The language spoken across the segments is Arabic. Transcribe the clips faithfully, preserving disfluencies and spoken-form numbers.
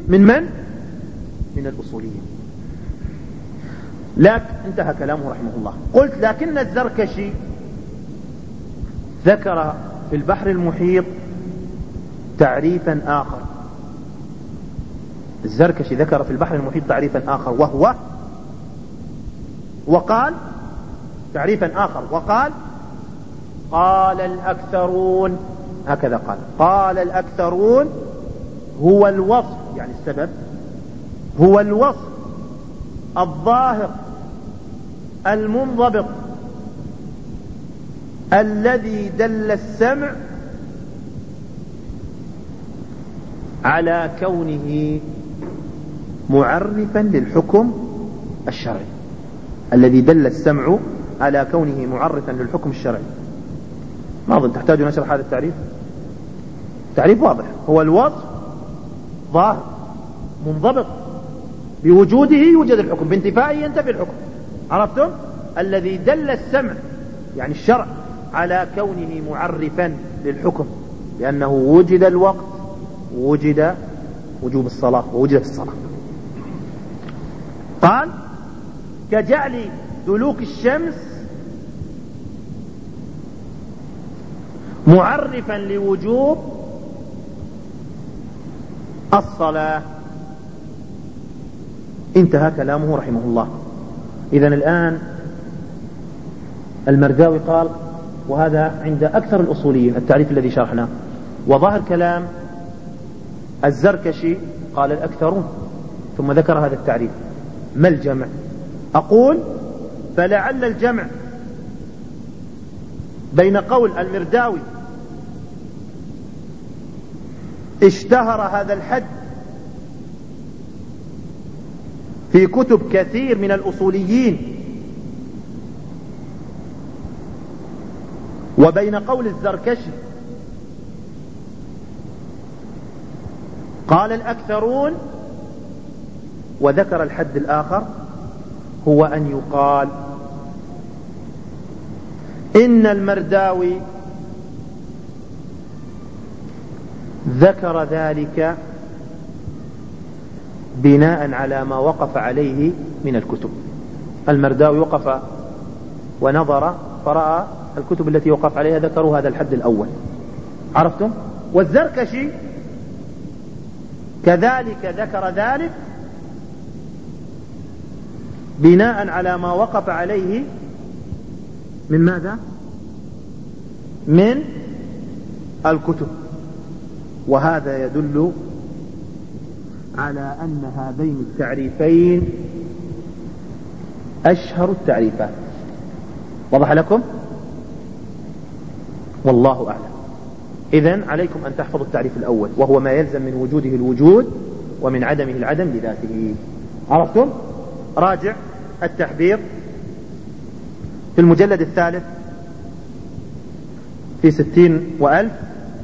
من من؟ من الأصوليين. لكن انتهى كلامه رحمه الله. قلت لكن الزركشي ذكر في البحر المحيط تعريفا آخر. الزركشي ذكر في البحر المحيط تعريفا آخر وهو وقال تعريفا آخر وقال قال الأكثرون، هكذا قال، قال الأكثرون هو الوصف، يعني السبب هو الوصف الظاهر المنضبط الذي دل السمع على كونه معرفا للحكم الشرعي، الذي دل السمع على كونه معرفا للحكم الشرعي. ما أظن تحتاج نشرح هذا التعريف، تعريف واضح. هو الوصف ظاهر منضبط بوجوده يوجد الحكم، بانتفائه ينتفي الحكم. عرفتم؟ الذي دل السمع يعني الشرع على كونه معرفا للحكم، لأنه وجد الوقت، وجد وجوب الصلاة، ووجدت الصلاة. قال كجعل دلوك الشمس معرفا لوجوب الصلاة. انتهى كلامه رحمه الله. إذن الآن المرداوي قال، وهذا عند أكثر الأصوليين التعريف الذي شرحناه، وظاهر كلام الزركشي قال الأكثرون، ثم ذكر هذا التعريف. ما الجمع؟ أقول فلعل الجمع بين قول المرداوي اشتهر هذا الحد في كتب كثير من الأصوليين، وبين قول الزركشي قال الأكثرون وذكر الحد الآخر، هو أن يقال إن المرداوي ذكر ذلك بناء على ما وقف عليه من الكتب. المرداوي وقف ونظر فرأى الكتب التي وقف عليها ذكروا هذا الحد الأول. عرفتم؟ والزركشي كذلك ذكر ذلك بناء على ما وقف عليه من ماذا؟ من الكتب. وهذا يدل على أن هذين التعريفين أشهر التعريفات. وضح لكم؟ والله أعلم. إذن عليكم أن تحفظوا التعريف الأول، وهو ما يلزم من وجوده الوجود ومن عدمه العدم لذاته. عرفتم؟ راجع التحبير في المجلد الثالث في ستين وألف،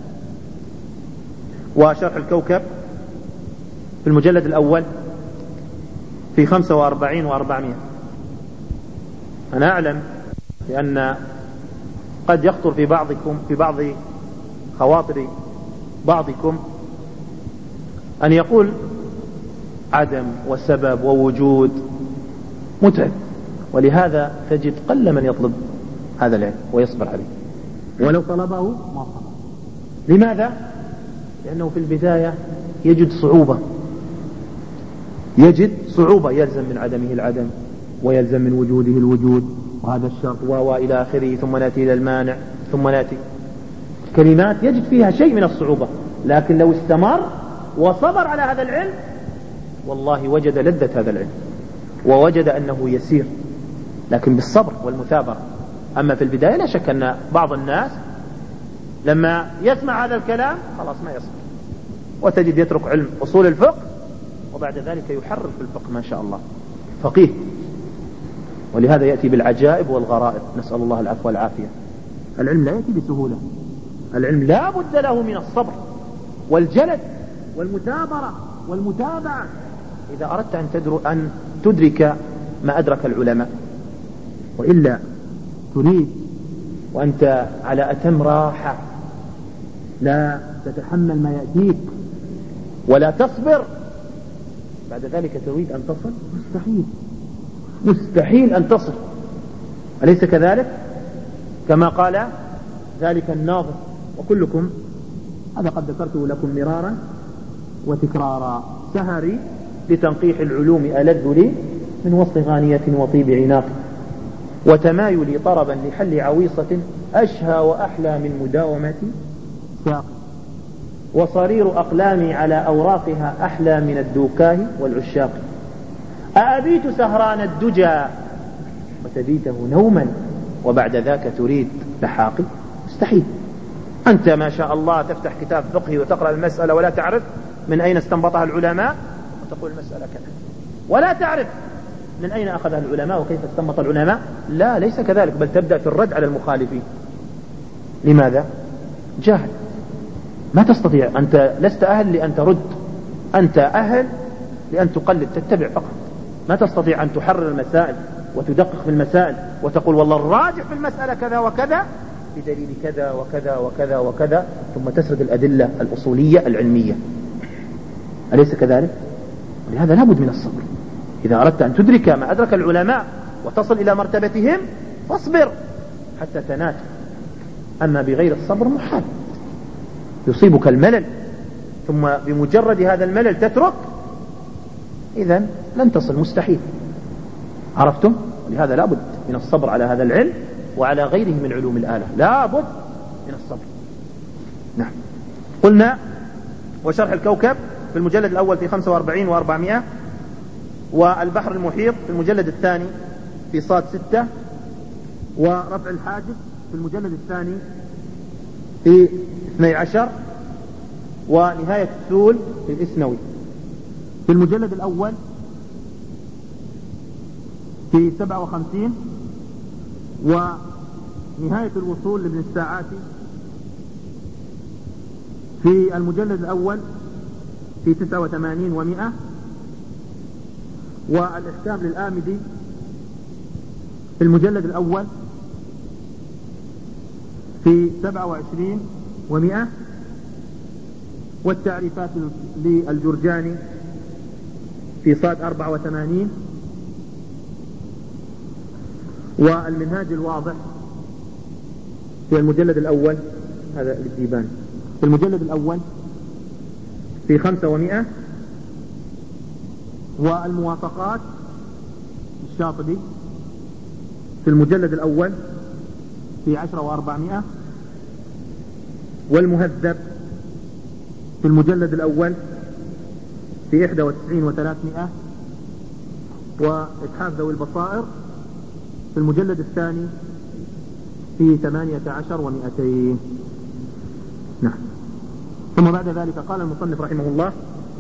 وشرح الكوكب في المجلد الأول في خمسة وأربعين وأربعمائة. أنا أعلم لأن قد يخطر في بعضكم في بعض خواطر بعضكم أن يقول عدم وسبب ووجود متعب، ولهذا تجد قل من يطلب هذا العلم ويصبر عليه، ولو طلبه ما صبر. لماذا؟ لأنه في البداية يجد صعوبة، يجد صعوبة، يلزم من عدمه العدم ويلزم من وجوده الوجود، وهذا الشرط وإلى آخره، ثم نأتي إلى المانع، ثم نأتي كلمات يجد فيها شيء من الصعوبة. لكن لو استمر وصبر على هذا العلم والله وجد لذة هذا العلم، ووجد أنه يسير، لكن بالصبر والمثابرة. أما في البداية لا شك أن بعض الناس لما يسمع هذا الكلام خلاص ما يصبر، وتجد يترك علم أصول الفقه وبعد ذلك يحرر في الفقه ما شاء الله، فقيه. ولهذا يأتي بالعجائب والغرائب، نسأل الله العفو والعافية. العلم لا يأتي بسهولة، العلم لا بد له من الصبر والجلد والمثابرة والمتابعة إذا أردت أن, تدر أن تدرك ما أدرك العلماء. وإلا تريد وأنت على أتم راحة لا تتحمل ما يأتيك ولا تصبر بعد ذلك تريد أن تصل؟ مستحيل، مستحيل أن تصل، أليس كذلك؟ كما قال ذلك الناظم، وكلكم هذا قد ذكرته لكم مرارا وتكرارا: سهري لتنقيح العلوم ألذ لي من وسط غانية وطيب عناق، وتمايلي طربا لحل عويصة أشهى وأحلى من مداومة ساق، وصرير أقلامي على أوراقها أحلى من الدوكاه والعشاق، أأبيت سهران الدجى وتبيته نوما وبعد ذاك تريد لحاقي؟ مستحيل. أنت ما شاء الله تفتح كتاب فقهي وتقرأ المسألة ولا تعرف من أين استنبطها العلماء، وتقول المسألة كذا، ولا تعرف من أين أخذها العلماء وكيف استنبط العلماء. لا، ليس كذلك، بل تبدأ في الرد على المخالفين. لماذا؟ جاهل، ما تستطيع، أنت لست أهل لأن ترد، أنت أهل لأن تقلد، تتبع فقط. ما تستطيع أن تحرر المسائل وتدقق في المسائل وتقول والله الراجح في المسألة كذا وكذا بدليل كذا وكذا وكذا وكذا، ثم تسرد الأدلة الأصولية العلمية. أليس كذلك؟ ولهذا لابد من الصبر. إذا أردت أن تدرك ما أدرك العلماء وتصل إلى مرتبتهم فاصبر حتى تنال. أما بغير الصبر محال، يصيبك الملل، ثم بمجرد هذا الملل تترك، إذن لن تصل، مستحيل. عرفتم؟ ولهذا لابد من الصبر على هذا العلم وعلى غيره من علوم الآلة، لابد من الصبر. نعم. قلنا وشرح الكوكب في المجلد الأول في خمسة وأربعين وأربعمائة، والبحر المحيط في المجلد الثاني في صاد ستة، ورفع الحاجب في المجلد الثاني في اثني عشر، ونهاية السول في الإسنوي في المجلد الأول في سبعة وخمسين، ونهاية الوصول لابن الساعاتي في المجلد الأول في تسعة وثمانين ومئة، والإحكام للآمدي في المجلد الأول في سبعة وعشرين ومئة، والتعريفات للجرجاني في صاد أربعة وثمانين، والمنهاج الواضح في المجلد الأول، هذا للديباني في المجلد الأول في خمسة ومئة، والموافقات الشاطبي في المجلد الأول في عشرة وأربعمائة، والمهذب في المجلد الأول في إحدى وتسعين وثلاثمائة، وإتحاف ذوي البصائر في المجلد الثاني في ثمانية عشر ومئتين. نعم. ثم بعد ذلك قال المصنف رحمه الله: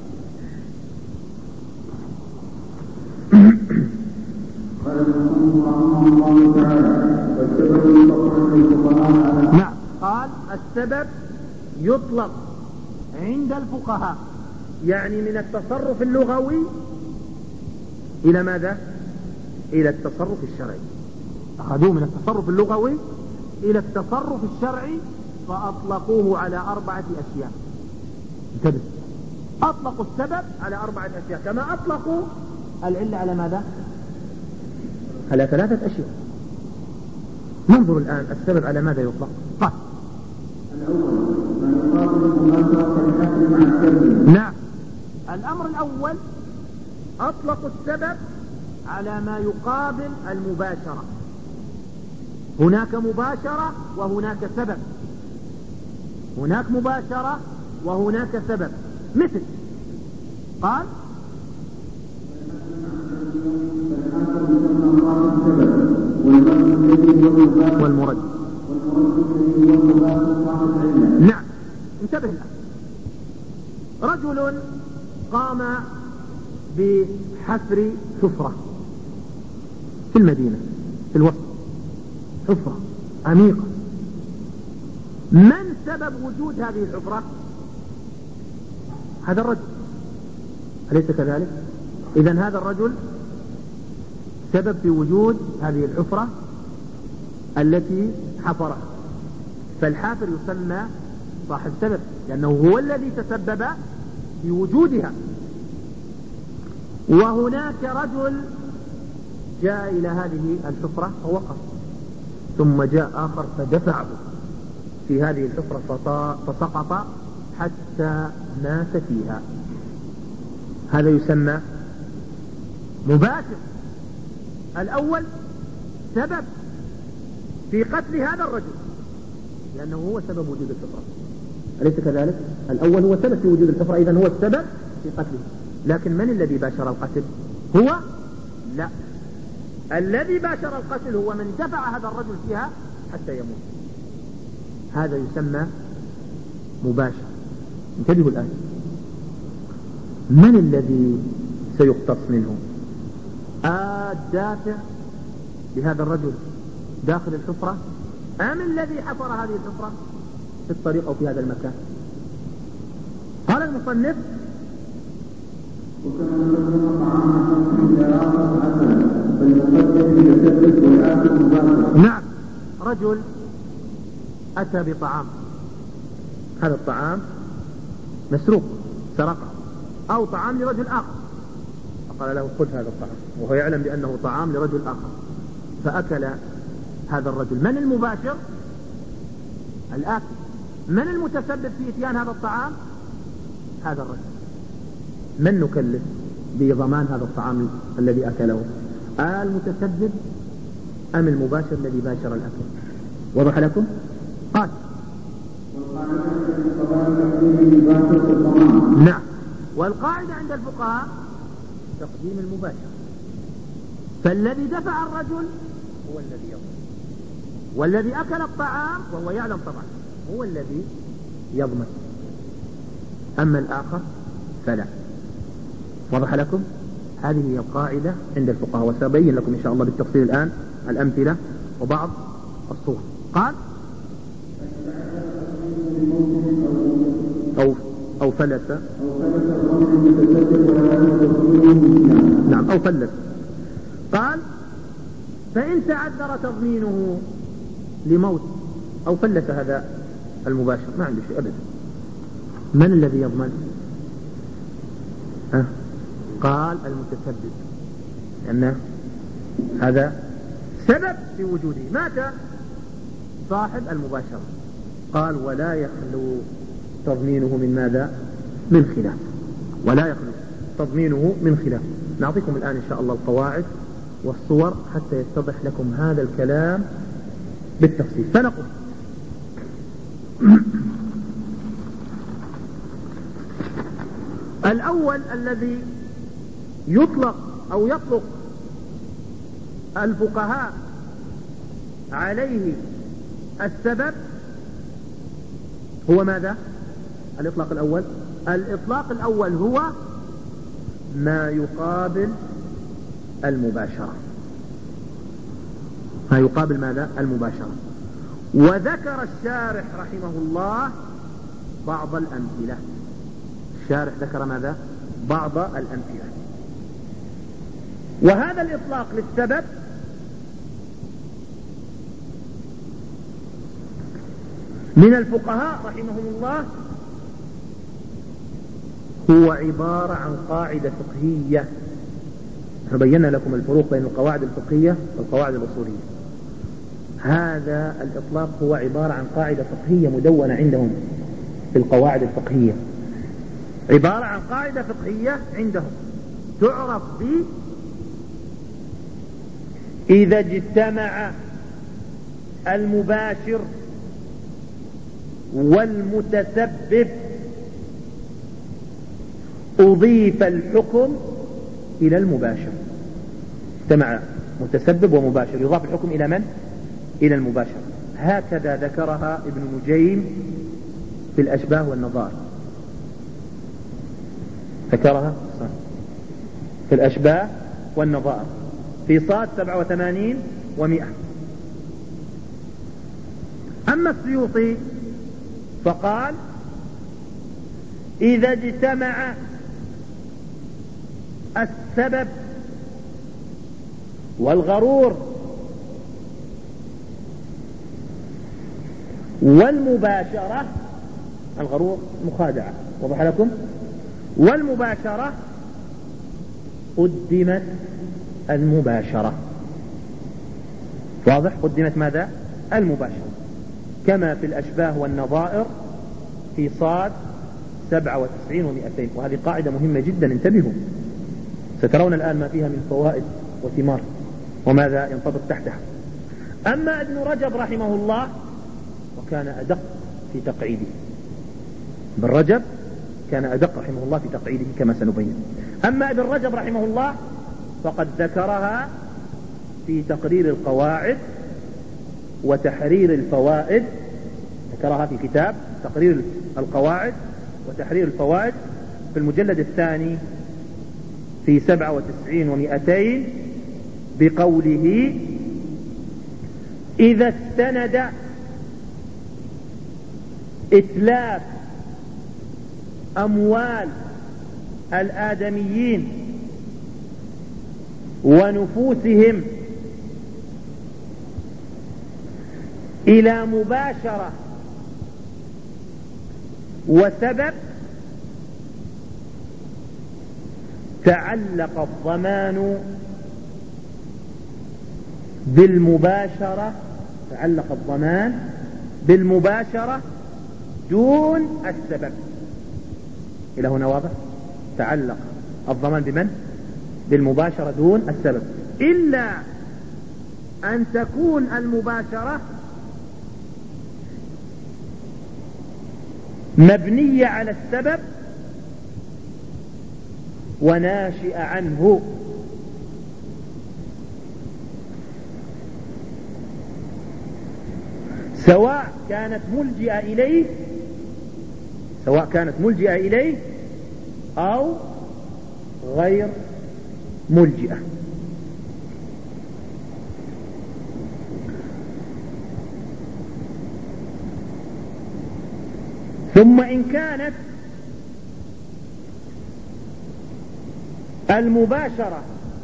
نعم. قال السبب يطلق عند الفقهاء يعني من التصرف اللغوي إلى ماذا؟ إلى التصرف الشرعي. أخذوه من التصرف اللغوي إلى التصرف الشرعي فأطلقوه على أربعة أشياء. انتبه، أطلقوا السبب على أربعة أشياء كما أطلقوا العلة على ماذا؟ على ثلاثة أشياء. ننظر الآن السبب على ماذا يطلق. قال الأول ما يقابل المباشرة الحسن مع السبب. نعم، الأمر الأول أطلقوا السبب على ما يقابل المباشرة. هناك مباشرة وهناك سبب، هناك مباشرة وهناك سبب. مثل قال والمرد. نعم، انتبه الآن. رجل قام بحفر حفرة في المدينة في الوسط، حفرة عميقة. من سبب وجود هذه الحفرة؟ هذا الرجل، أليس كذلك؟ إذن هذا الرجل سبب في وجود هذه الحفرة التي حفرها، فالحافر يسمى صاحب سبب لأنه هو الذي تسبب في وجودها. وهناك رجل جاء إلى هذه الحفرة فوقف، ثم جاء آخر فدفعه في هذه الحفرة فسقط حتى مات فيها. هذا يسمى مباشر. الأول سبب في قتل هذا الرجل لأنه هو سبب وجود الحفرة، أليس كذلك؟ الأول هو سبب في وجود الحفرة، إذن هو السبب في قتله. لكن من الذي باشر القتل؟ هو؟ لا، الذي باشر القتل هو من دفع هذا الرجل فيها حتى يموت. هذا يسمى مباشر. انتبهوا الآن، من الذي سيقتص منه؟ الدافع لهذا الرجل داخل الحفرة أم الذي حفر هذه الحفرة في الطريق أو في هذا المكان؟ قال المصنف: نعم، رجل أتى بطعام، هذا الطعام مسروق سرقه، أو طعام لرجل آخر، فقال له: خذ هذا الطعام، وهو يعلم بأنه طعام لرجل آخر، فأكل هذا الرجل. من المباشر؟ الآكل. من المتسبب في إتيان هذا الطعام؟ هذا الرجل. من نكلف بضمان هذا الطعام الذي أكله؟ المتسبب أم المباشر الذي باشر الأكل؟ وضح لكم؟ قال: نعم، والقاعدة عند الفقهاء تقديم المباشر، فالذي دفع الرجل هو الذي يضمن، والذي أكل الطعام وهو يعلم طبعا هو الذي يضمن، أما الآخر فلا. وضح لكم؟ هذه هي القاعدة عند الفقهاء، وسأبين لكم إن شاء الله بالتفصيل الآن الأمثلة وبعض الصور. قال: أو أو فلس نعم أو فلس. قال: فإن تعذر تضمينه لموت أو فلس هذا المباشر ما عنده شيء أبدا، من الذي يضمن؟ ها؟ قال: المتسبب، لأن هذا سبب في وجوده، مات صاحب المباشرة. قال: ولا يخلو تضمينه من ماذا؟ من خلاف، ولا يخلو تضمينه من خلاف. نعطيكم الآن إن شاء الله القواعد والصور حتى يتضح لكم هذا الكلام بالتفصيل. فنقول: الأول الذي يطلق أو يطلق الفقهاء عليه السبب هو ماذا؟ الإطلاق الأول الإطلاق الأول هو ما يقابل المباشرة، ما يقابل ماذا؟ المباشرة. وذكر الشارح رحمه الله بعض الأمثلة. الشارح ذكر ماذا؟ بعض الأمثلة. وهذا الإطلاق للسبب من الفقهاء رحمهم الله هو عبارة عن قاعدة فقهية. بينا لكم الفروق بين القواعد الفقهية والقواعد الأصولية. هذا الإطلاق هو عبارة عن قاعدة فقهية مدونة عندهم في القواعد الفقهية، عبارة عن قاعدة فقهية عندهم تعرف ب إذا اجتمع المباشر والمتسبب أضيف الحكم إلى المباشر. اجتمع متسبب ومباشر يضاف الحكم إلى من؟ إلى المباشر. هكذا ذكرها ابن نجيم في الأشباه والنظائر، ذكرها في الأشباه والنظائر في صاد سبعة وثمانين ومئة. أما السيوطي فقال: إذا اجتمع السبب والغرور والمباشرة، الغرور مخادعة، وضح لكم، والمباشرة قدمت المباشرة. واضح؟ قدمت ماذا؟ المباشرة، كما في الأشباه والنظائر في صاد سبعة وتسعين ومئتين. وهذه قاعدة مهمة جدا، انتبهوا، سترون الآن ما فيها من فوائد وثمار وماذا ينطبق تحتها. أما ابن رجب رحمه الله وكان أدق في تقعيده، ابن رجب كان أدق رحمه الله في تقعيده كما سنبين. أما ابن رجب رحمه الله فقد ذكرها في تقرير القواعد وتحرير الفوائد، ذكرها في كتاب تقرير القواعد وتحرير الفوائد في المجلد الثاني في سبعة وتسعين ومئتين بقوله: إذا استند إتلاف أموال الآدميين ونفوسهم إلى مباشرة وسبب تعلق الضمان بالمباشرة تعلق الضمان بالمباشرة دون السبب. إلى هنا واضح؟ تعلق الضمان بمن؟ بالمباشرة دون السبب، إلا أن تكون المباشرة مبنية على السبب وناشئ عنه. سواء كانت ملجئة إليه سواء كانت ملجئة إليه أو غير ملجئة. ثم إن كانت المباشرة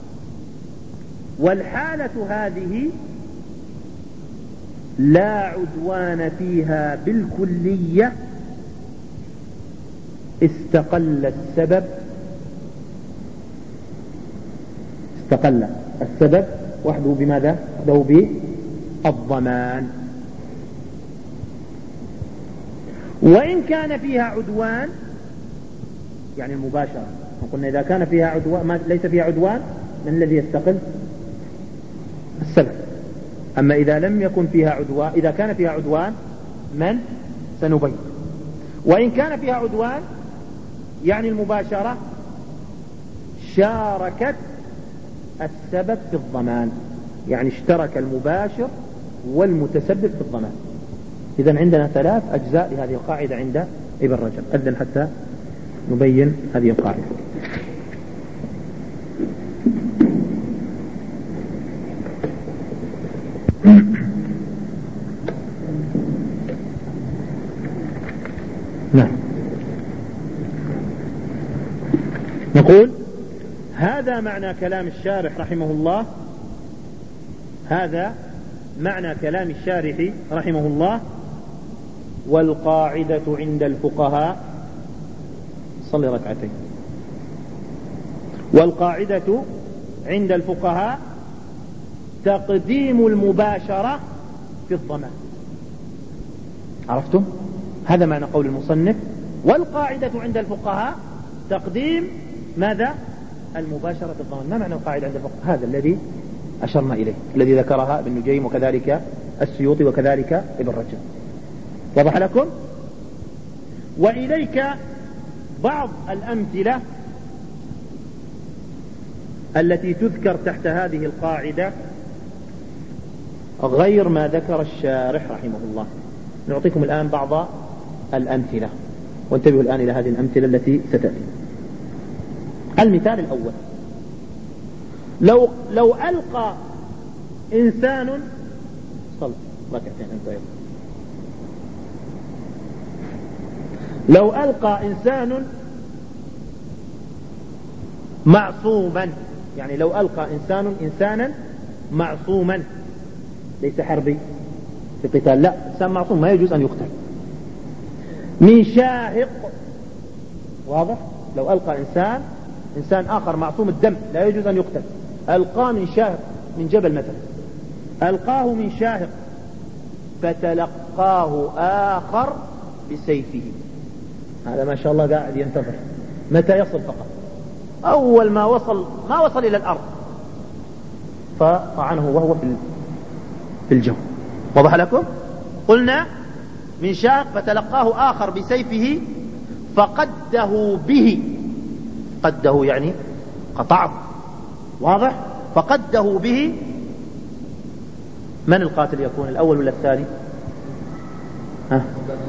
والحالة هذه لا عدوان فيها بالكلية استقل السبب استقل السبب وحده بماذا؟ وحده بالضمان. وإن كان فيها عدوان، يعني المباشرة، قلنا إذا كان فيها عدوان ما ليس فيها عدوان، من الذي يستقل؟ السبب. أما إذا لم يكن فيها عدوان، إذا كان فيها عدوان من؟ سنبين. وإن كان فيها عدوان يعني المباشرة شاركت السبب في الضمان، يعني اشترك المباشر والمتسبب في الضمان. إذن عندنا ثلاث أجزاء لهذه القاعدة عند ابن رجب. أذن حتى نبين هذه القاعدة. نعم، نقول هذا معنى كلام الشارح رحمه الله هذا معنى كلام الشارح رحمه الله. والقاعدة عند الفقهاء صلي ركعتين. والقاعدة عند الفقهاء تقديم المباشرة في الضمان. عرفتم؟ هذا معنى قول المصنف: والقاعدة عند الفقهاء تقديم ماذا؟ المباشرة في الضمان. ما معنى القاعدة عند الفقهاء؟ هذا الذي أشرنا إليه، الذي ذكرها ابن نجيم وكذلك السيوطي وكذلك ابن رجب. وضح لكم؟ وإليك بعض الأمثلة التي تذكر تحت هذه القاعدة غير ما ذكر الشارح رحمه الله. نعطيكم الآن بعض الأمثلة، وانتبهوا الآن إلى هذه الأمثلة التي ستأتي. المثال الأول: لو لو ألقى إنسان صل ركعتين أنت لو ألقى إنسان معصوما، يعني لو ألقى إنسان إنسانا معصوما، ليس حربي في قتال، لا، إنسان معصوم ما يجوز أن يقتل، من شاهق. واضح؟ لو ألقى إنسان إنسان آخر معصوم الدم لا يجوز أن يقتل، ألقاه من شاهق من جبل مثلا، ألقاه من شاهق فتلقاه آخر بسيفه، هذا ما شاء الله قاعد ينتظر متى يصل فقط، أول ما وصل ما وصل إلى الأرض فطعنه وهو في الجو. وضح لكم؟ قلنا من شاهق فتلقاه آخر بسيفه فقده به، قده يعني قطعه، واضح؟ فقده به. من القاتل يكون، الأول ولا الثاني؟ ها؟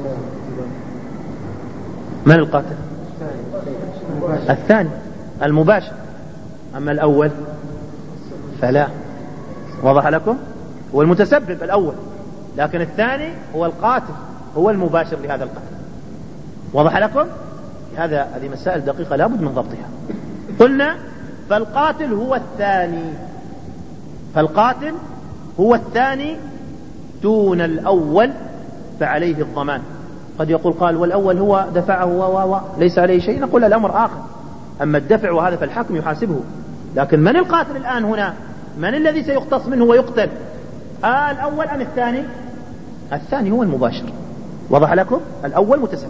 من القاتل؟ الثاني المباشر، أما الأول فلا. وضح لكم؟ هو المتسبب الأول، لكن الثاني هو القاتل، هو المباشر لهذا القتل. وضح لكم؟ هذا هذه مسائل دقيقة لابد من ضبطها. قلنا فالقاتل هو الثاني، فالقاتل هو الثاني دون الأول فعليه الضمان. قد يقول قال والأول هو دفعه و و ليس عليه شيء، نقول الأمر آخر، أما الدفع وهذا فالحاكم يحاسبه. لكن من القاتل الآن هنا؟ من الذي سيقتص منه ويقتل؟ آه الأول أم الثاني؟ الثاني هو المباشر. وضح لكم؟ الأول متسبب.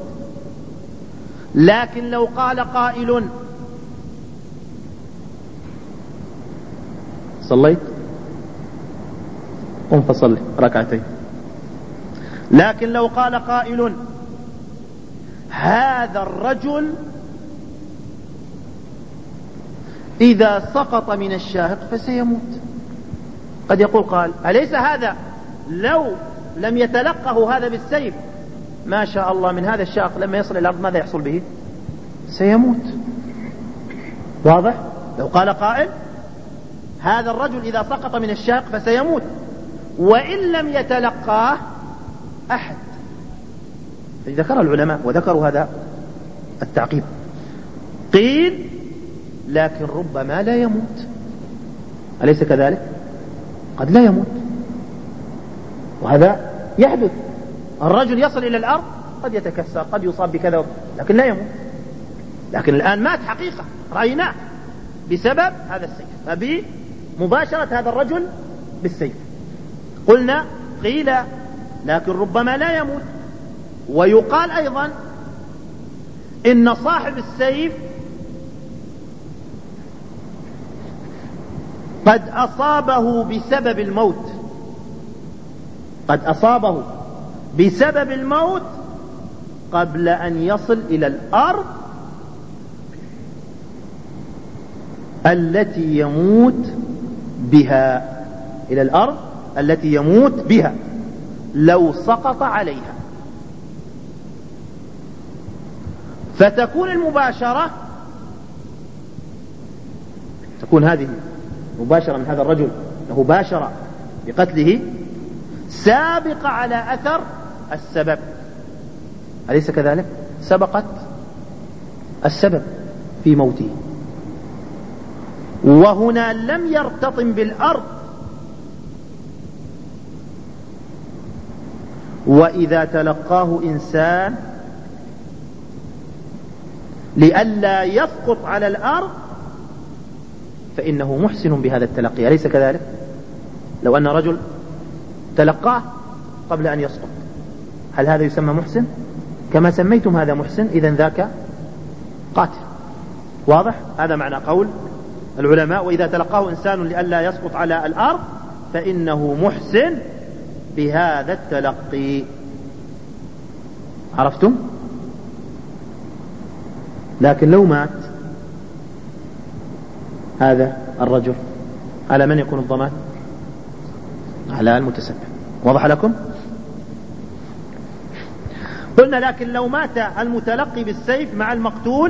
لكن لو قال قائل صليت قم فصلي ركعتين، لكن لو قال قائل هذا الرجل إذا سقط من الشاهق فسيموت، قد يقول قال أليس هذا لو لم يتلقه هذا بالسيف ما شاء الله من هذا الشاهق لما يصل إلى الأرض ماذا يحصل به؟ سيموت. واضح؟ لو قال قائل هذا الرجل إذا سقط من الشاهق فسيموت وإن لم يتلقاه أحد. ذكر العلماء وذكروا هذا التعقيب، قيل لكن ربما لا يموت، أليس كذلك؟ قد لا يموت، وهذا يحدث، الرجل يصل إلى الأرض قد يتكسر قد يصاب بكذا لكن لا يموت، لكن الآن مات حقيقة رأيناه بسبب هذا السيف، فبمباشرة هذا الرجل بالسيف. قلنا قيل لكن ربما لا يموت. ويقال أيضا إن صاحب السيف قد أصابه بسبب الموت، قد أصابه بسبب الموت قبل أن يصل إلى الأرض التي يموت بها، إلى الأرض التي يموت بها لو سقط عليها. فتكون المباشرة، تكون هذه مباشرة من هذا الرجل له باشرة بقتله سابقة على أثر السبب، أليس كذلك؟ سبقت السبب في موته، وهنا لم يرتطم بالأرض. وإذا تلقاه إنسان لئلا يسقط على الأرض فإنه محسن بهذا التلقي، أليس كذلك؟ لو أن رجل تلقاه قبل أن يسقط هل هذا يسمى محسن؟ كما سميتم هذا محسن إذن ذاك قاتل. واضح؟ هذا معنى قول العلماء وإذا تلقاه إنسان لئلا يسقط على الأرض فإنه محسن بهذا التلقي. عرفتم؟ لكن لو مات هذا الرجل على من يكون الضمان؟ على المتسبب. وضح لكم؟ قلنا لكن لو مات المتلقي بالسيف مع المقتول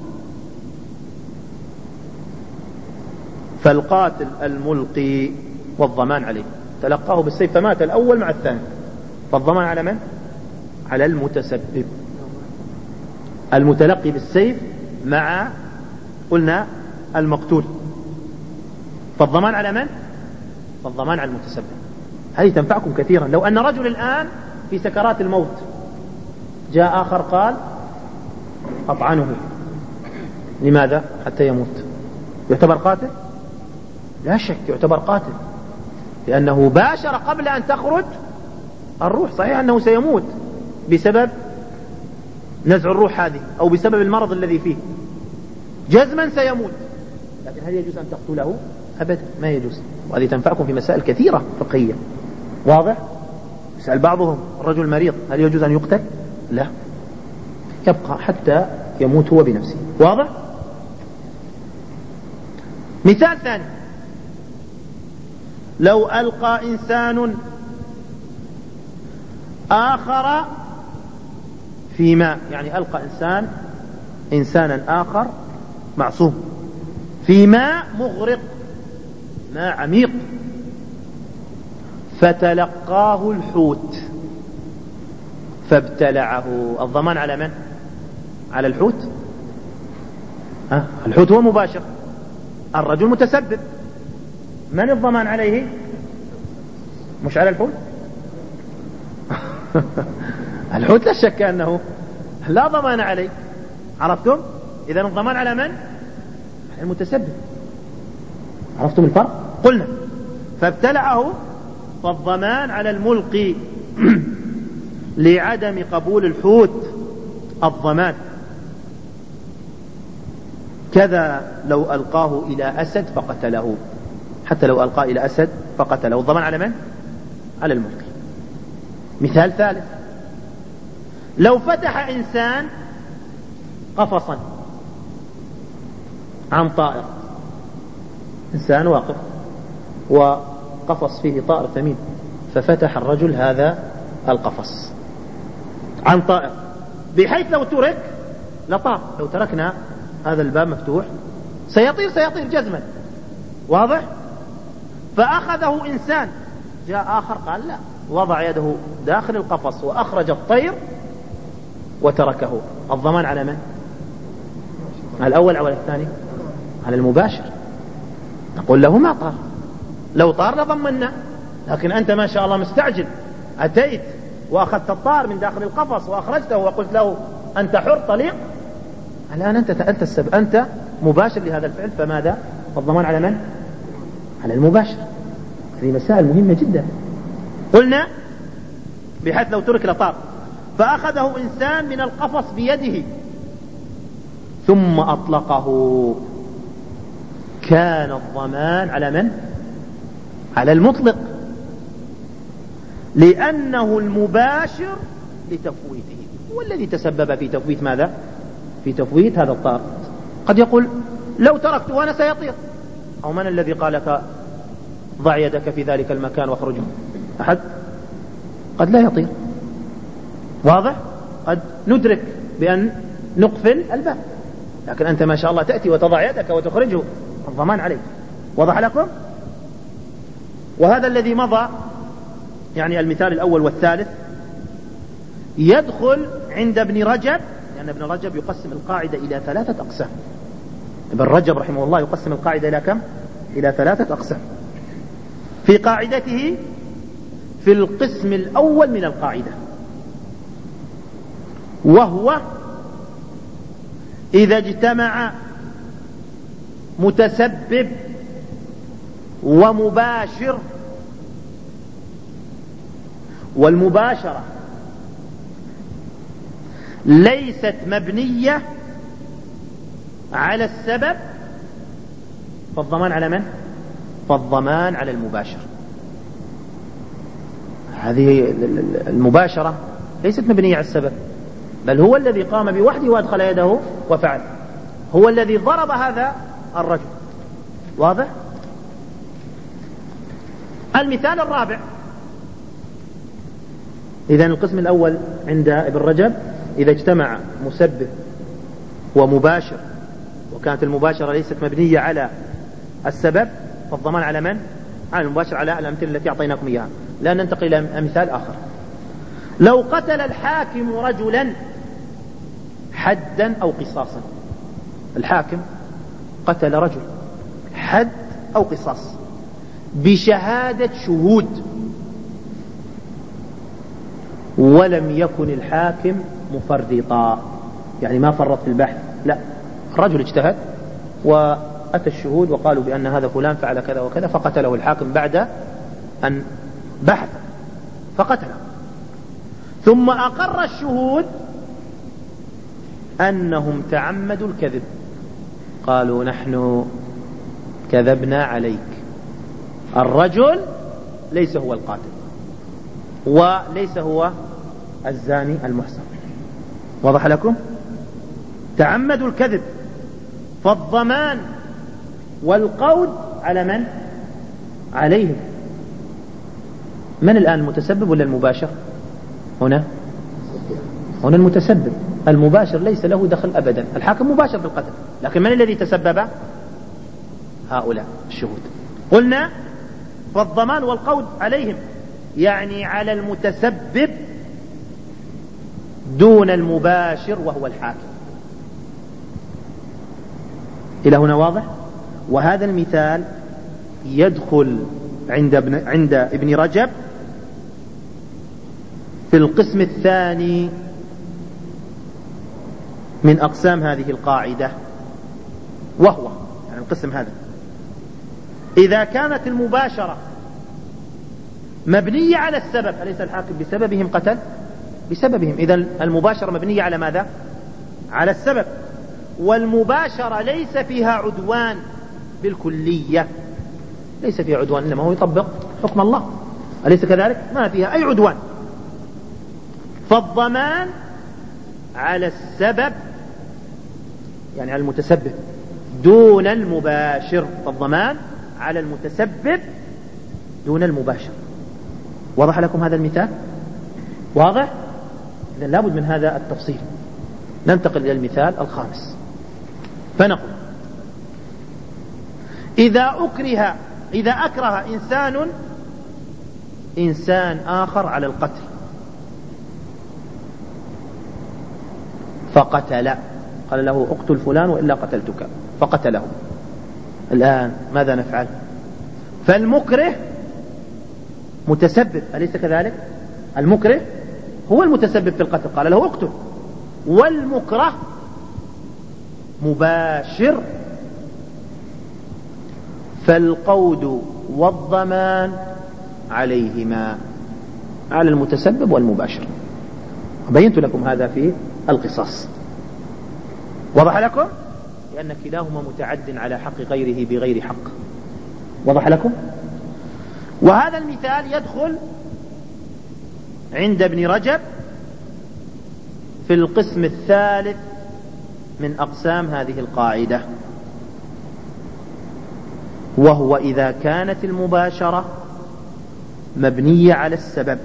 فالقاتل الملقي والضمان عليه، تلقاه بالسيف فمات الأول مع الثاني، فالضمان على من؟ على المتسبب. المتلقي بالسيف مع قلنا المقتول، فالضمان على من؟ فالضمان على المتسبب. هذه تنفعكم كثيرا. لو أن رجل الآن في سكرات الموت جاء آخر قال أطعنه لماذا؟ حتى يموت. يعتبر قاتل؟ لا شك يعتبر قاتل، لأنه باشر قبل أن تخرج الروح. صحيح أنه سيموت بسبب نزع الروح هذه أو بسبب المرض الذي فيه، جزما سيموت، لكن هل يجوز أن تقتله؟ أبدا ما يجوز. وهذه تنفعكم في مسائل كثيرة فقهية. واضح؟ يسأل بعضهم الرجل مريض هل يجوز أن يقتل؟ لا، يبقى حتى يموت هو بنفسه. واضح؟ مثال ثاني، لو ألقى إنسان آخر في ماء، يعني ألقى إنسان إنسانا آخر معصوم في ماء مغرق، ماء عميق، فتلقاه الحوت فابتلعه، الضمان على من؟ على الحوت. ها؟ الحوت هو مباشر، الرجل متسبب، من الضمان عليه؟ مش على الحوت؟ الحوت لا شك أنه لا ضمان عليه. عرفتم؟ إذن الضمان على من؟ على المتسبب. عرفتم الفرق؟ قلنا فابتلعه، فالضمان على الملقي لعدم قبول الحوت الضمان. كذا لو ألقاه إلى أسد فقتله، حتى لو ألقاه إلى أسد فقتله، الضمان على من؟ على الملقي. مثال ثالث، لو فتح إنسان قفصا عن طائر، إنسان واقف وقفص فيه طائر ثمين، ففتح الرجل هذا القفص عن طائر بحيث لو ترك لطار، لو تركنا هذا الباب مفتوح سيطير سيطير جزما. واضح؟ فأخذه إنسان، جاء آخر قال لا، وضع يده داخل القفص وأخرج الطير وتركه، الضمان على من؟ على الأول أو على الثاني؟ على المباشر. نقول له ما طار، لو طار لضمنا، لكن أنت ما شاء الله مستعجل، أتيت وأخذت الطار من داخل القفص وأخرجته وقلت له أنت حر طليق، الآن أنت أنت السبب، أنت مباشر لهذا الفعل، فماذا؟ الضمان على من؟ على المباشر. هذه مسائل مهمة جدا. قلنا بحيث لو ترك لطار، فأخذه إنسان من القفص بيده ثم أطلقه، كان الضمان على من؟ على المطلق، لأنه المباشر لتفويته، هو الذي تسبب في تفويت ماذا؟ في تفويت هذا الطائر. قد يقول لو تركته وأنا سيطير، أو من الذي قال لك ضع يدك في ذلك المكان واخرجه؟ أحد؟ قد لا يطير. واضح؟ قد ندرك بأن نقفل الباب، لكن أنت ما شاء الله تأتي وتضع يدك وتخرجه، الضمان عليك. وضح لكم؟ وهذا الذي مضى، يعني المثال الأول والثالث، يدخل عند ابن رجب، لأن ابن رجب يقسم القاعدة إلى ثلاثة أقسام. ابن رجب رحمه الله يقسم القاعدة إلى كم؟ إلى ثلاثة أقسام. في قاعدته في القسم الأول من القاعدة، وهو إذا اجتمع متسبب ومباشر، والمباشرة ليست مبنية على السبب، فالضمان على من؟ فالضمان على المباشر. هذه المباشرة ليست مبنية على السبب، بل هو الذي قام بوحده وأدخل يده وفعل، هو الذي ضرب هذا الرجل. واضح؟ المثال الرابع، إذن القسم الأول عند ابن رجب إذا اجتمع مسبب ومباشر وكانت المباشرة ليست مبنية على السبب، فالضمان على من؟ على المباشر، على الأمثلة التي أعطيناكم إياها. لا ننتقل إلى مثال آخر. لو قتل الحاكم رجلا حدا أو قصاصا، الحاكم قتل رجل حد أو قصاص بشهادة شهود، ولم يكن الحاكم مفرطا، يعني ما فرط في البحث، لا، رجل اجتهد وأتى الشهود وقالوا بأن هذا فلان فعل كذا وكذا، فقتله الحاكم بعد أن بحث فقتله. ثم أقر الشهود أنهم تعمدوا الكذب، قالوا نحن كذبنا عليك، الرجل ليس هو القاتل وليس هو الزاني المحصن. وضح لكم؟ تعمدوا الكذب، فالضمان والقود على من؟ عليهم. من الآن المتسبب ولا المباشر؟ هنا هنا المتسبب، المباشر ليس له دخل أبدا، الحاكم مباشر في القتل، لكن من الذي تسبب؟ هؤلاء الشهود. قلنا فالضمان والقود عليهم، يعني على المتسبب دون المباشر وهو الحاكم. إلى هنا واضح؟ وهذا المثال يدخل عند ابن, عند ابن رجب في القسم الثاني من أقسام هذه القاعدة، وهو يعني القسم هذا إذا كانت المباشرة مبنية على السبب، أليس الحاكم بسببهم قتل؟ بسببهم. إذا المباشرة مبنية على ماذا؟ على السبب، والمباشرة ليس فيها عدوان بالكلية، ليس فيها عدوان، إنما هو يطبق حكم الله، أليس كذلك؟ ما فيها أي عدوان. فالضمان على السبب يعني على المتسبب دون المباشر، فالضمان على المتسبب دون المباشر. وضح لكم هذا المثال؟ واضح؟ إذن لابد من هذا التفصيل. ننتقل إلى المثال الخامس، فنقول إذا أكره إذا أكره إنسان إنسان آخر على القتل فقتل، قال له اقتل فلان وإلا قتلتك، فقتله. الآن ماذا نفعل؟ فالمكره متسبب، أليس كذلك؟ المكره هو المتسبب في القتل، قال له اقتل، والمكره مباشر، فالقود والضمان عليهما، على المتسبب والمباشر. بينت لكم هذا في القصاص. وضح لكم؟ لأن كلاهما متعد على حق غيره بغير حق. وضح لكم؟ وهذا المثال يدخل عند ابن رجب في القسم الثالث من أقسام هذه القاعدة، وهو إذا كانت المباشرة مبنية على السبب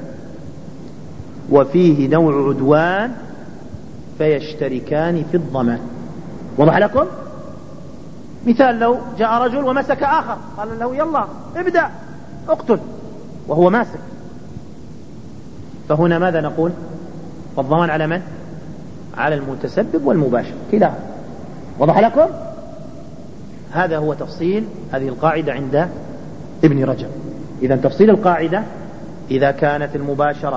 وفيه نوع عدوان فيشتركان في الضمان. وضح لكم؟ مثال لو جاء رجل ومسك آخر، قال له يلا ابدأ اقتل وهو ماسك، فهنا ماذا نقول؟ والضمان على من؟ على المتسبب والمباشر كلاهما. وضح لكم؟ هذا هو تفصيل هذه القاعدة عند ابن رجب. إذا تفصيل القاعدة إذا كانت المباشرة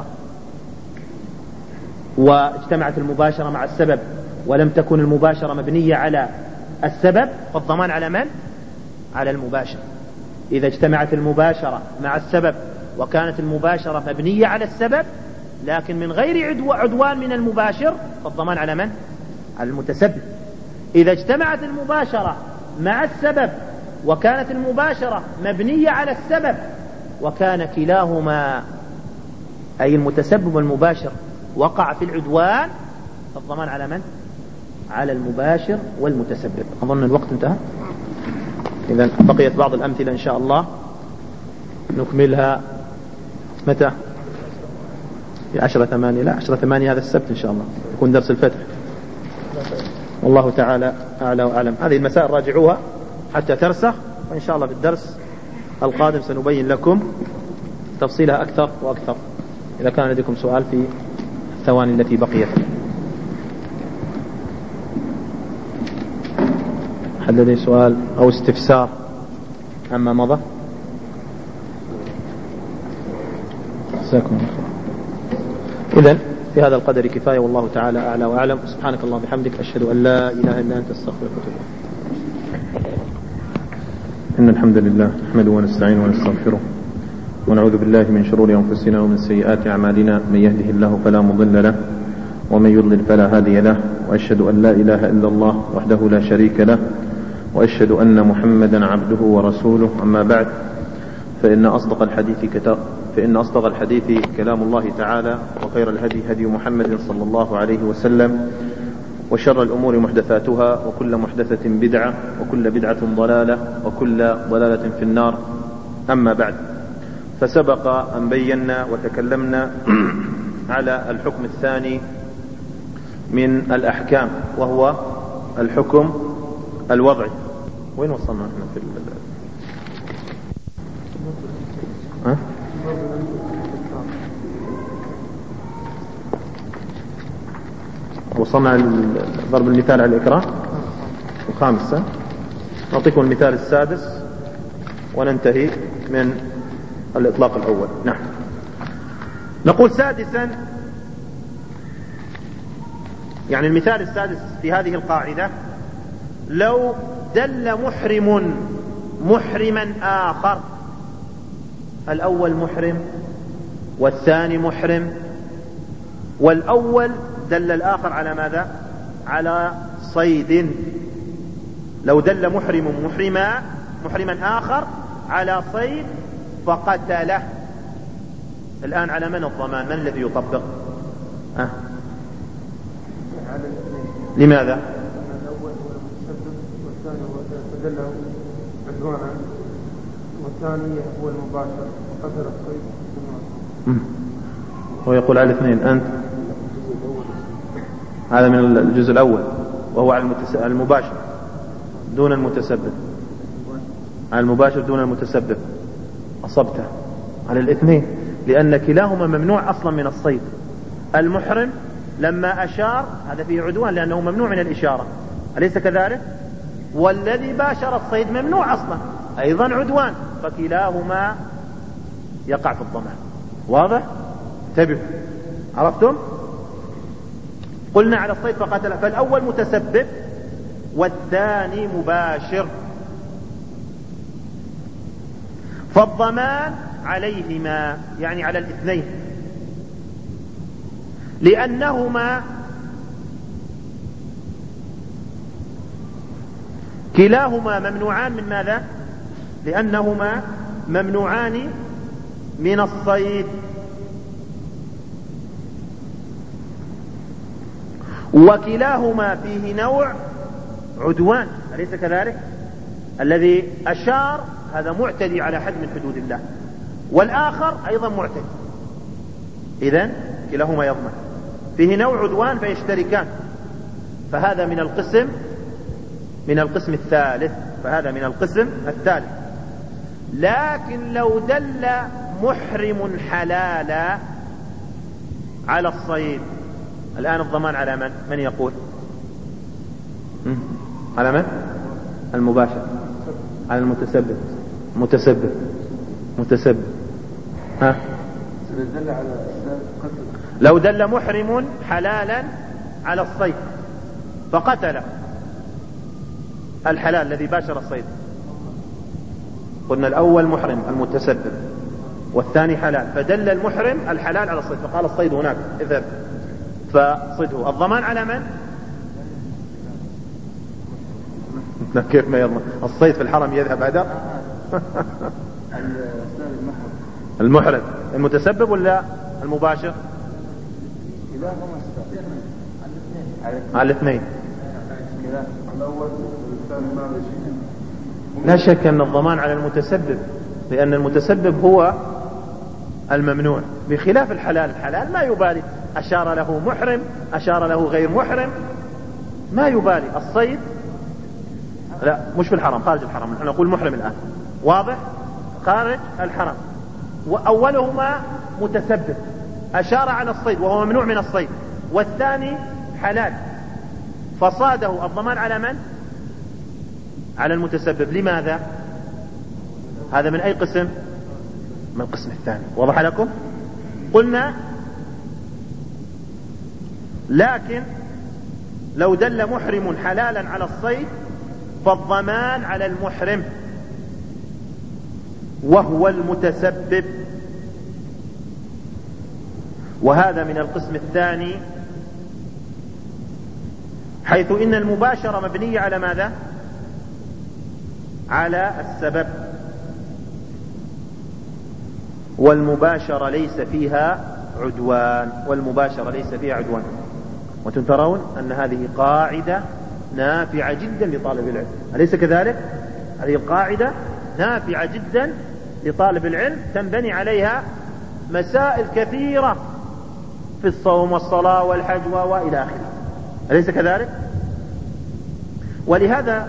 واجتمعت المباشرة مع السبب ولم تكن المباشرة مبنية على السبب، فالضمان على من؟ على المباشر. إذا اجتمعت المباشرة مع السبب وكانت المباشرة مبنية على السبب لكن من غير عدوان من المباشر، فالضمان على من؟ على المتسبب. إذا اجتمعت المباشرة مع السبب وكانت المباشرة مبنية على السبب وكان كلاهما أي المتسبب والمباشر وقع في العدوان، فالضمان على من؟ على المباشر والمتسبب. أظن الوقت انتهى. إذن بقيت بعض الأمثلة إن شاء الله نكملها متى؟ في عشرة ثمانية. لا، عشرة ثمانية هذا السبت إن شاء الله يكون درس الفتح. والله تعالى أعلى وأعلم. هذه المسائل راجعوها حتى ترسخ، وإن شاء الله في الدرس القادم سنبين لكم تفصيلها أكثر وأكثر. إذا كان لديكم سؤال في الثواني التي بقيت. هل لدي سؤال أو استفسار عما مضى؟ جزاكم الله خير. إذن بهذا القدر كفاية، والله تعالى أعلى وأعلم. سبحانك اللهم وبحمدك، أشهد أن لا إله إلا أنت، أستغفرك وأتوب إليك. إن الحمد لله نحمده ونستعينه ونستغفره ونعوذ بالله من شرور أنفسنا ومن سيئات أعمالنا، من يهده الله فلا مضل له ومن يضلل فلا هادي له، وأشهد أن لا إله إلا الله وحده لا شريك له، وأشهد أن محمدا عبده ورسوله. أما بعد، فإن أصدق الحديث كتاب فإن أصدق الحديث كلام الله تعالى، وخير الهدي هدي محمد صلى الله عليه وسلم، وشر الأمور محدثاتها، وكل محدثة بدعة، وكل بدعة ضلالة، وكل ضلالة في النار. أما بعد، فسبق أن بينا وتكلمنا على الحكم الثاني من الأحكام، وهو الحكم الوضعي. وين وصلنا احنا في ال ها؟ وصلنا ضرب المثال على الإكراه الخامس. نعطيكم المثال السادس وننتهي من الإطلاق الأول. نعم، نقول سادسا، يعني المثال السادس في هذه القاعدة: لو دل محرم محرما آخر، الأول محرم والثاني محرم، والأول دل الآخر على ماذا؟ على صيد. لو دل محرم محرما محرما آخر على صيد فقتله، الآن على من الضمان؟ من الذي يطبق؟ أه؟ لماذا؟ الأول هو المتسبب، والثاني هو تدله عدوانا، والثاني هو المباشر قتل الصيد. هو يقول على الاثنين. أنت هذا من الجزء الأول، وهو على المباشر دون المتسبب، على المباشر دون المتسبب. أصبته على الاثنين، لأن كلاهما ممنوع أصلا من الصيد. المحرم لما أشار هذا فيه عدوان، لأنه ممنوع من الإشارة، أليس كذلك؟ والذي باشر الصيد ممنوع أصلا، أيضا عدوان، فكلاهما يقع في الضمان. واضح؟ انتبهوا، عرفتم؟ قلنا على الصيد فقتله، فالأول متسبب والثاني مباشر، فالضمان عليهما، يعني على الاثنين، لأنهما كلاهما ممنوعان من ماذا؟ لأنهما ممنوعان من الصيد، وكلاهما فيه نوع عدوان، أليس كذلك؟ الذي أشار هذا معتدي على حد من حدود الله، والآخر أيضا معتدي، إذن كلاهما يضمن. فيه نوع عدوان فيشتركان، فهذا من القسم من القسم الثالث فهذا من القسم الثالث. لكن لو دل محرم حلالا على الصيد، الآن الضمان على من؟ من يقول؟ على من؟ المباشر، على المتسبب. متسبب متسبب ها؟ لو دل محرم حلالا على الصيد فقتل الحلال الذي باشر الصيد، قلنا الأول محرم المتسبب والثاني حلال، فدل المحرم الحلال على الصيد، فقال الصيد هناك اذهب فصده. الضمان على من؟ كيف ما يضمن؟ الصيد في الحرم يذهب هدر؟ المحرم المتسبب ولا المباشر؟ على الاثنين. لا شك أن الضمان على المتسبب، لأن المتسبب هو الممنوع، بخلاف الحلال. الحلال ما يبالي، أشار له محرم أشار له غير محرم ما يبالي. الصيد لا، مش في الحرم، خارج الحرم، نحن نقول محرم الآن، واضح؟ خارج الحرم. وأولهما متسبب أشار على الصيد وهو ممنوع من الصيد، والثاني حلال فصاده. الضمان على من؟ على المتسبب. لماذا؟ هذا من أي قسم؟ من القسم الثاني. وضح لكم؟ قلنا لكن لو دل محرم حلالا على الصيد فالضمان على المحرم وهو المتسبب. وهذا من القسم الثاني، حيث إن المباشرة مبنية على ماذا؟ على السبب، والمباشرة ليس فيها عدوان، والمباشرة ليس فيها عدوان. وأنتم ترون أن هذه قاعدة نافعة جدا لطالب العلم، أليس كذلك؟ هذه القاعدة نافعة جدا لطالب العلم، تنبني عليها مسائل كثيرة في الصوم والصلاة والحج وإلى آخره، أليس كذلك؟ ولهذا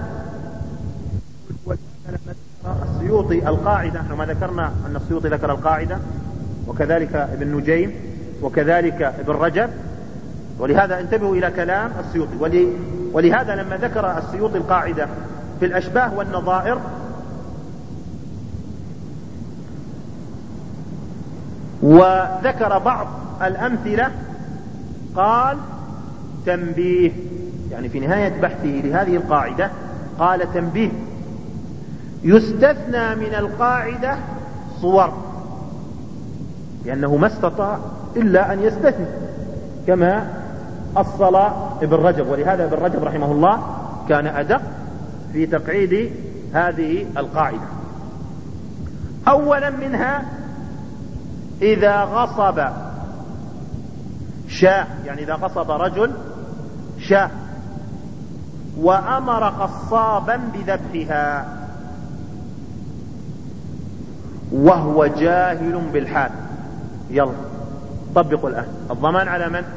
لما ذكر السيوطي القاعدة، نحن ما ذكرنا أن السيوطي ذكر القاعدة، وكذلك ابن نجيم، وكذلك ابن رجب، ولهذا انتبهوا إلى كلام السيوطي. ولهذا لما ذكر السيوطي القاعدة في الأشباه والنظائر وذكر بعض الأمثلة قال تنبيه، يعني في نهاية بحثه لهذه القاعدة قال تنبيه: يستثنى من القاعدة صور، لأنه ما استطاع إلا أن يستثني، كما الصلاة ابن رجب. ولهذا ابن رجب رحمه الله كان أدق في تقعيد هذه القاعدة. أولا منها: إذا غصب شاة، يعني إذا غصب رجل شاة وأمر قصابا بذبحها وهو جاهل بالحال. يلا طبقوا الآن. الضمان على من؟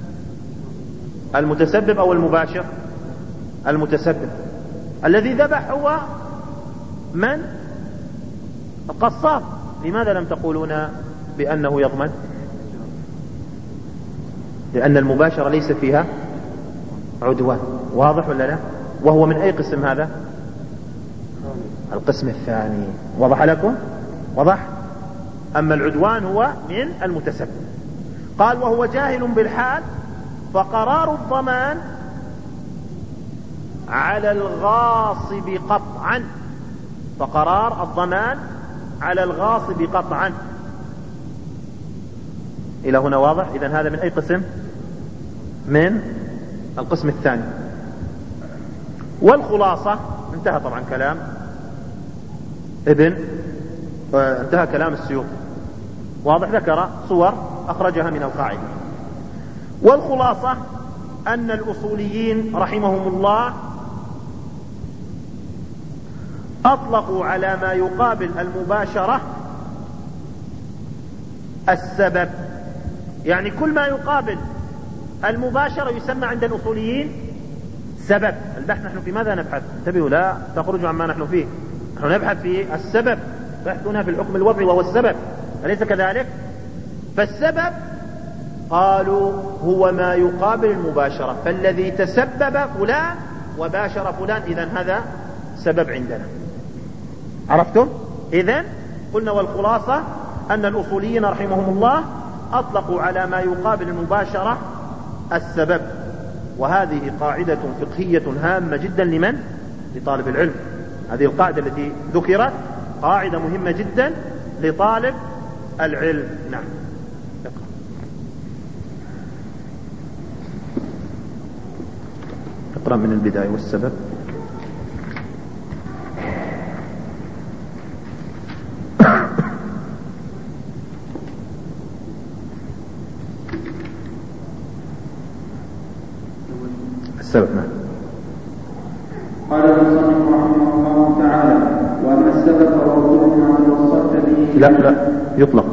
المتسبب أو المباشر؟ المتسبب. الذي ذبح هو من؟ القصاب. لماذا لم تقولون بأنه يضمن؟ لأن المباشرة ليس فيها عدوان. واضح ولا لا؟ وهو من أي قسم هذا؟ القسم الثاني. وضح لكم؟ وضح. أما العدوان هو من المتسبب. قال: وهو جاهل بالحال فقرار الضمان على الغاصب قطعا. فقرار الضمان على الغاصب قطعا. إلى هنا واضح؟ إذن هذا من أي قسم؟ من القسم الثاني. والخلاصة، انتهى طبعا كلام ابن انتهى كلام السيوطي. واضح؟ ذكر صور أخرجها من القاعدة. والخلاصة أن الأصوليين رحمهم الله أطلقوا على ما يقابل المباشرة السبب، يعني كل ما يقابل المباشرة يسمى عند الأصوليين سبب. البحث نحن في ماذا نبحث؟ انتبهوا، لا تخرجوا عما نحن فيه. نحن نبحث في السبب، بحثنا في الحكم الوضعي وهو السبب، أليس كذلك؟ فالسبب قالوا هو ما يقابل المباشرة، فالذي تسبب فلان وباشر فلان، إذن هذا سبب عندنا. عرفتم؟ إذن قلنا والخلاصة أن الأصوليين رحمهم الله أطلقوا على ما يقابل المباشرة السبب. وهذه قاعدة فقهية هامة جدا لمن؟ لطالب العلم. هذه القاعدة التي ذكرت قاعدة مهمة جدا لطالب العلم. نعم. اقرأ من البداية. والسبب السبب. نعم. قال المصنف رحمه الله تعالى: وأما السبب فهو ما وصلت به. لا لا يطلق.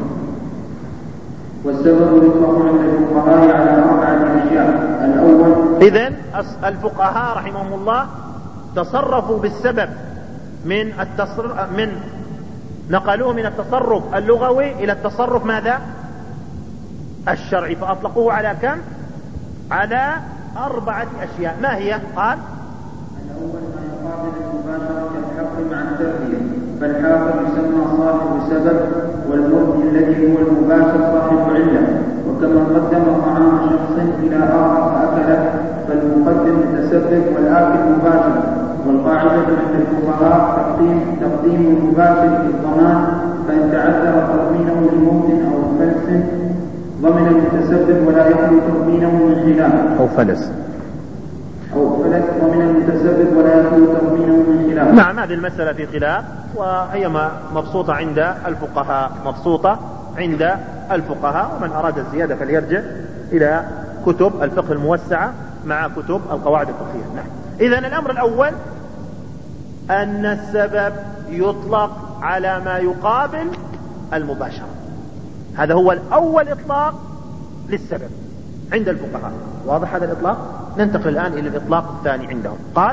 والسبب يطلق عند الفقهاء على أربعة أشياء. الأول: إذن الفقهاء رحمهم الله تصرفوا بالسبب من التصرف من نقلوه من التصرف اللغوي إلى التصرف ماذا؟ الشرعي، فأطلقوه على كم؟ على أربعة أشياء. ما هي؟ قال: الأول ما يقابل المباشرة كالحق مع التربية، فالحاقد يسمى صاحب سبب، والمرضي الذي هو المباشر صاحب علة. وكما قدم طعام شخص إلى آخر فأكله فالمقدم متسبب والآكل مباشر. والقاعدة عند الفقهاء تقديم تقديم المباشر للضمان، فإن تعذر تضمينه لموت أو فلس ضمن المتسبب ولا يخلو تضمينه من خلاف أو فلس أو فلس ضمن المتسبب ولا يخلو تضمينه من خلاف. نعم، هذه المسألة في خلاف، وهي مبسوطة عند الفقهاء مبسوطة عند الفقهاء ومن أراد الزيادة فليرجع إلى كتب الفقه الموسعة مع كتب القواعد الفقهية. نعم. إذن الأمر الأول أن السبب يطلق على ما يقابل المباشرة، هذا هو الأول إطلاق للسبب عند الفقهاء. واضح هذا الإطلاق؟ ننتقل الآن إلى الإطلاق الثاني عندهم. قال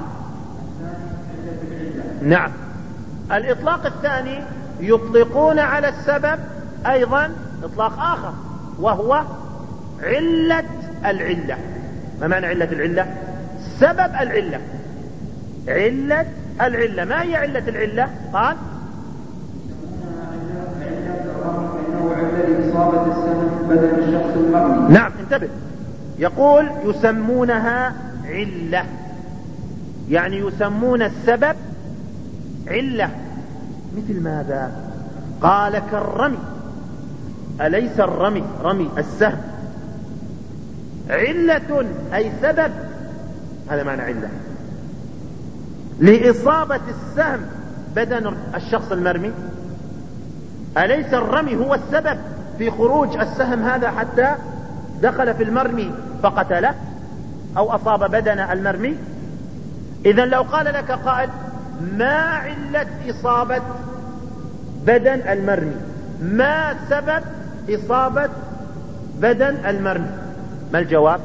نعم، الإطلاق الثاني يطلقون على السبب أيضا إطلاق آخر وهو علة العلة. ما معنى علة العلة؟ سبب العلة، علة العلة. ما هي علة العلة؟ قال إصابة السهم بدل الشخص المرمي. نعم، انتبه، يقول يسمونها علة، يعني يسمون السبب علة. مثل ماذا؟ قال كالرمي. أليس الرمي رمي السهم علة أي سبب؟ هذا معنى علة لإصابة السهم بدن الشخص المرمي. أليس الرمي هو السبب في خروج السهم هذا حتى دخل في المرمي فقتله أو أصاب بدن المرمي؟ إذن لو قال لك قائل ما علة إصابة بدن المرمي، ما سبب إصابة بدن المرمي، ما الجواب؟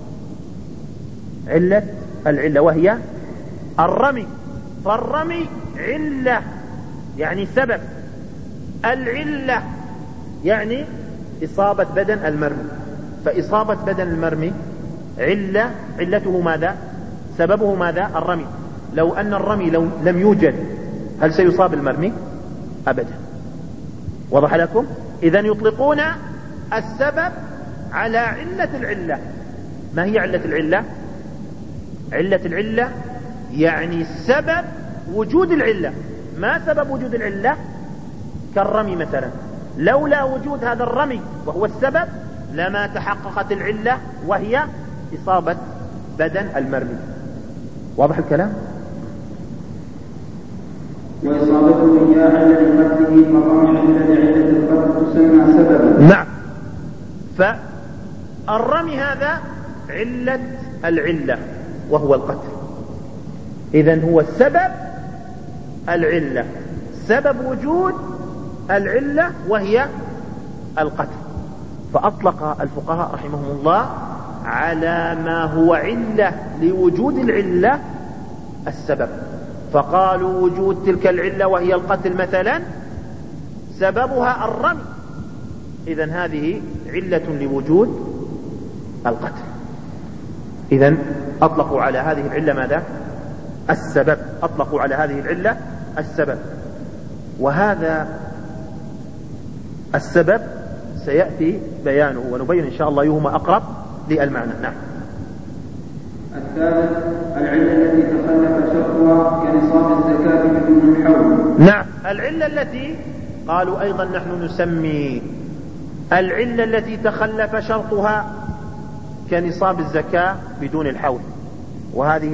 علة العلة وهي الرمي. فالرمي علة يعني سبب، العلة يعني إصابة بدن المرمي. فإصابة بدن المرمي علة، علته ماذا؟ سببه ماذا؟ الرمي. لو أن الرمي لو لم يوجد هل سيصاب المرمي؟ أبدا. وضح لكم؟ إذن يطلقون السبب على علة العلة. ما هي علة العلة؟ علة العلة يعني سبب وجود العلة. ما سبب وجود العلة؟ كالرمي مثلا، لولا وجود هذا الرمي وهو السبب لما تحققت العلة وهي إصابة بدن المرمي. واضح الكلام؟ وإصابته إياه لقتله فالرمي علة لعلة القتل تسمى سببا. نعم، فالرمي هذا علة العلة وهو القتل. إذن هو سبب العلة، سبب وجود العلة وهي القتل. فأطلق الفقهاء رحمهم الله على ما هو علة لوجود العلة السبب، فقالوا وجود تلك العلة وهي القتل مثلا سببها الرمي، إذن هذه علة لوجود القتل. إذن أطلقوا على هذه العلة ماذا؟ السبب. أطلقوا على هذه العلة السبب. وهذا السبب سيأتي بيانه ونبين إن شاء الله أيهما أقرب للمعنى. نعم. الثالث العلة التي تخلف شرطها كنصاب الزكاة بدون الحول. نعم، العلة التي قالوا أيضا نحن نسمي العلة التي تخلف شرطها كنصاب الزكاة بدون الحول، وهذه